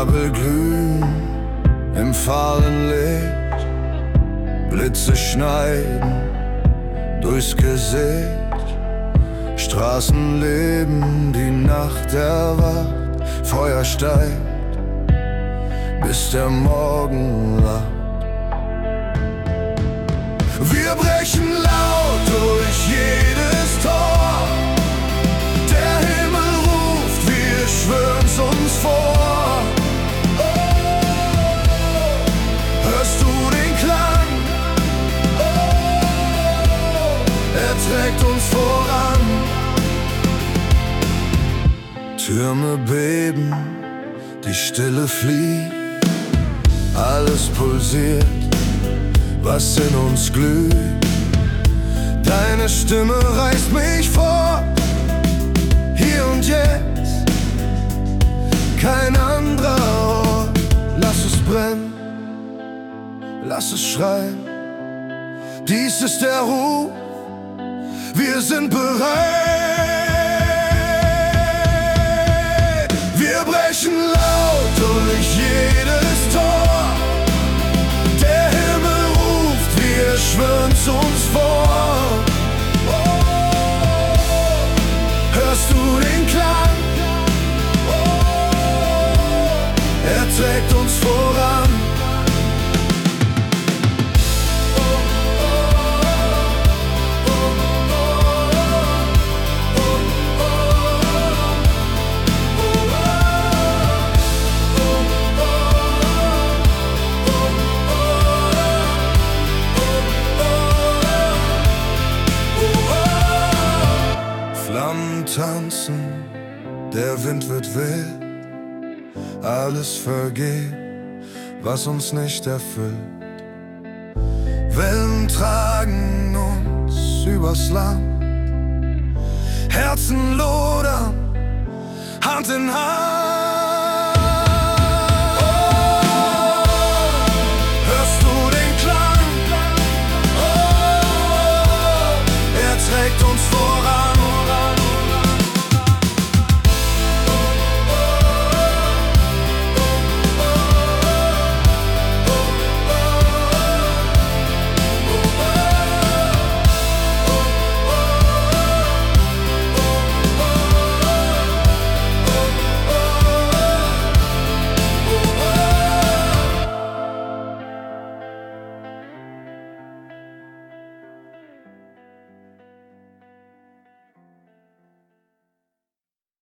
Kabel glühen im fahlen Licht, Blitze schneiden durchs Gesicht. Straßenleben, die Nacht erwacht, Feuer steigt, bis der Morgen lacht. Wir brechen laut durch jedes Tor, der Himmel ruft, wir schwören's uns vor. Oh, hörst du den Klang? Oh, er trägt uns voran. Türme beben, die Stille flieht, alles pulsiert, was in uns glüht. Deine Stimme reißt mich fort, hier und jetzt, kein anderer Ort. Lass es brennen, lass es schreien, dies ist der Ruf, wir sind bereit. Wir brechen laut durch jedes Tor, der Himmel ruft, wir schwören's uns vor. Oh, hörst du den Klang? Oh, er trägt uns voran. Flammen tanzen, der Wind wird wild, alles vergeht, was uns nicht erfüllt. Wellen tragen uns übers Land, Herzen lodern, Hand in Hand.